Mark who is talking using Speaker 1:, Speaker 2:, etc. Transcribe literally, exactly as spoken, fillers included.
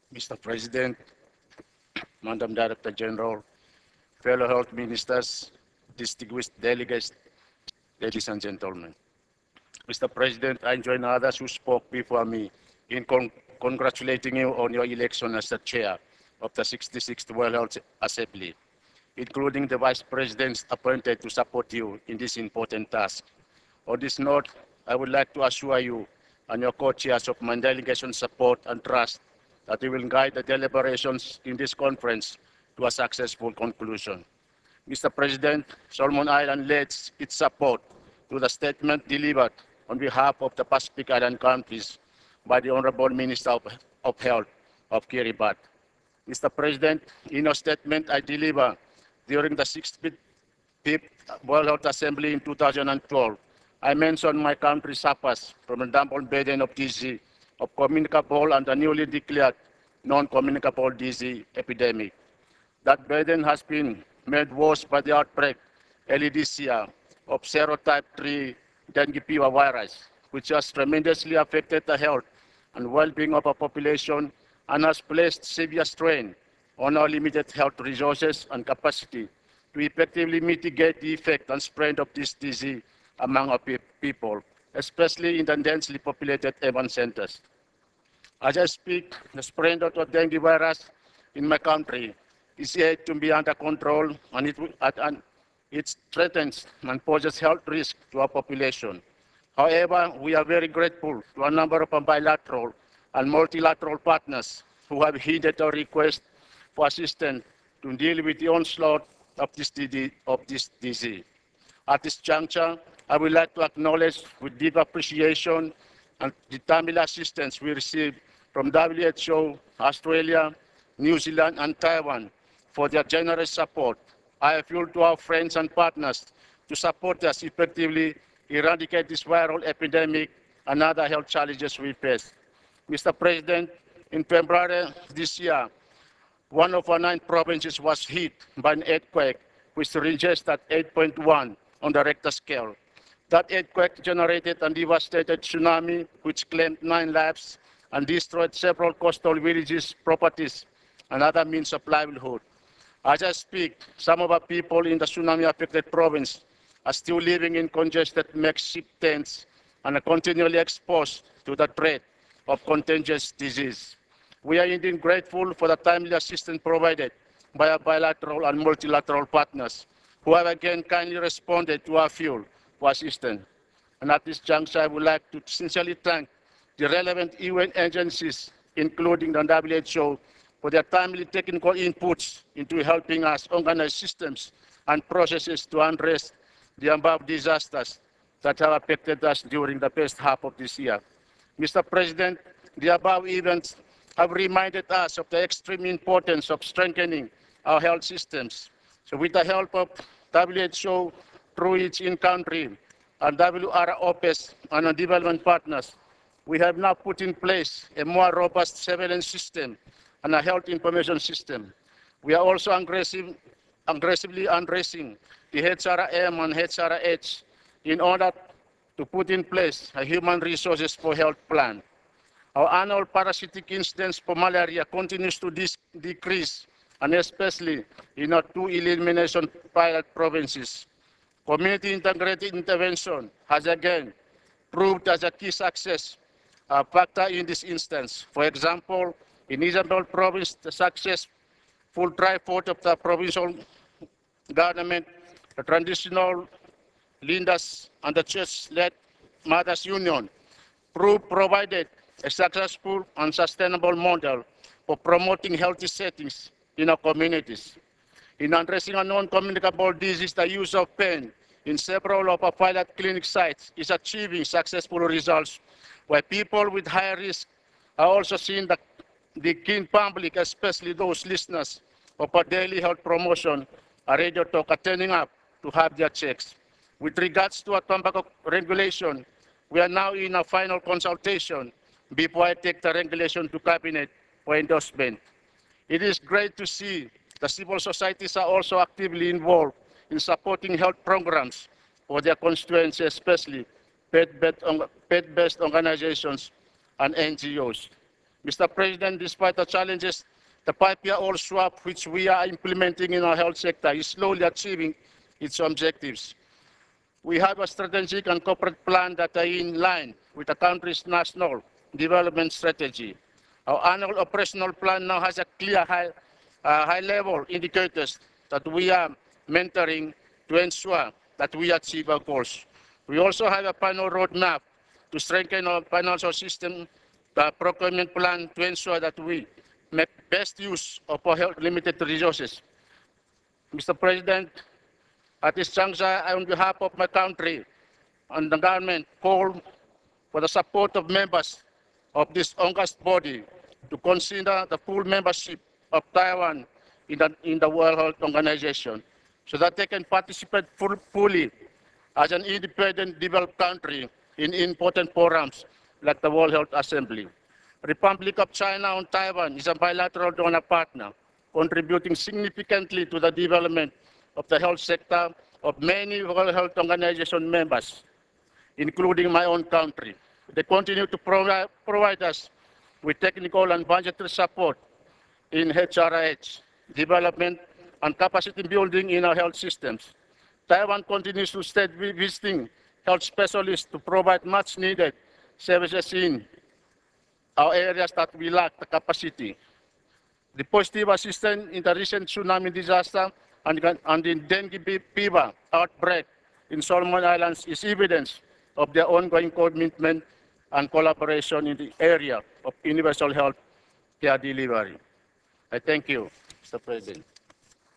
Speaker 1: Mister President, Madam Director General, fellow health ministers, distinguished delegates, ladies and gentlemen. Mister President, I join others who spoke before me in con congratulating you on your election as the chair of the sixty-sixth World Health Assembly, including the vice presidents appointed to support you in this important task. On this note, I would like to assure you and your co-chairs of my delegation support and trust that you will guide the deliberations in this conference to a successful conclusion. Mister President, Solomon Island lends its support to the statement delivered on behalf of the Pacific Island countries by the Honorable Minister of, of Health of Kiribati. Mister President, in a statement I delivered during the sixty-fifth World Health Assembly in two thousand twelve, I mentioned my country suffers from a double burden of disease of communicable and the newly declared non-communicable disease epidemic. That burden has been made worse by the outbreak early this year of serotype three dengue fever virus, which has tremendously affected the health and well-being of our population and has placed severe strain on our limited health resources and capacity to effectively mitigate the effect and spread of this disease among our people, especially in the densely populated urban centers. As I speak, the spread of the dengue virus in my country is yet to be under control, and it, and it threatens and poses health risk to our population. However, we are very grateful to a number of bilateral and multilateral partners who have heeded our request for assistance to deal with the onslaught of this, of this disease. At this juncture, I would like to acknowledge with deep appreciation and the timely assistance we received from W H O, Australia, New Zealand, and Taiwan for their generous support. I appeal to our friends and partners to support us effectively eradicate this viral epidemic and other health challenges we face. Mister President, in February this year, one of our nine provinces was hit by an earthquake which registered eight point one on the Richter scale. That earthquake generated a devastated tsunami which claimed nine lives and destroyed several coastal villages, properties, and other means of livelihood. As I speak, some of our people in the tsunami-affected province are still living in congested makeshift tents and are continually exposed to the threat of contagious disease. We are indeed grateful for the timely assistance provided by our bilateral and multilateral partners, who have again kindly responded to our appeal for assistance. And at this juncture, I would like to sincerely thank the relevant U N agencies, including the W H O, for their timely technical inputs into helping us organize systems and processes to address the above disasters that have affected us during the first half of this year. Mister President, the above events have reminded us of the extreme importance of strengthening our health systems. So with the help of W H O through its in-country and W R O P E S and our development partners, we have now put in place a more robust surveillance system and a health information system. We are also aggressive, aggressively addressing the H R M and H R H in order to put in place a human resources for health plan. Our annual parasitic incidence for malaria continues to decrease, and especially in our two elimination pilot provinces. Community integrated intervention has again proved as a key success uh, factor in this instance. For example, in Isabel province, the successful tri-fourth of the provincial government, the traditional Lindas and the church-led Mothers Union proved provided a successful and sustainable model for promoting healthy settings in our communities. In addressing a non-communicable disease, the use of pen in several of our pilot clinic sites is achieving successful results, where people with higher risk are also seeing the, the keen public, especially those listeners of our daily health promotion, are radio talk are turning up to have their checks. With regards to our tobacco regulation, we are now in a final consultation before I take the regulation to cabinet for endorsement. It is great to see the civil societies are also actively involved in supporting health programs for their constituency, especially pet-based organizations and N G Os. Mister President, despite the challenges, the five-year-old swap which we are implementing in our health sector is slowly achieving its objectives. We have a strategic and corporate plan that are in line with the country's national development strategy. Our annual operational plan now has a clear high, uh, high-level indicators that we are mentoring to ensure that we achieve our goals. We also have a final roadmap to strengthen our financial system uh, procurement plan to ensure that we make best use of our health limited resources. Mister President, at this juncture, I, on behalf of my country and the government, call for the support of members of this august body to consider the full membership of Taiwan in the, in the World Health Organization so that they can participate full, fully as an independent developed country in important forums like the World Health Assembly. Republic of China and Taiwan is a bilateral donor partner, contributing significantly to the development of the health sector of many World Health Organization members, including my own country. They continue to provide, provide us with technical and budgetary support in H R H, development and capacity building in our health systems. Taiwan continues to steadily visiting health specialists to provide much needed services in our areas that we lack the capacity. The positive assistance in the recent tsunami disaster and, and in dengue fever outbreak in Solomon Islands is evidence of their ongoing commitment and collaboration in the area of universal health care delivery. I thank you, Mister President.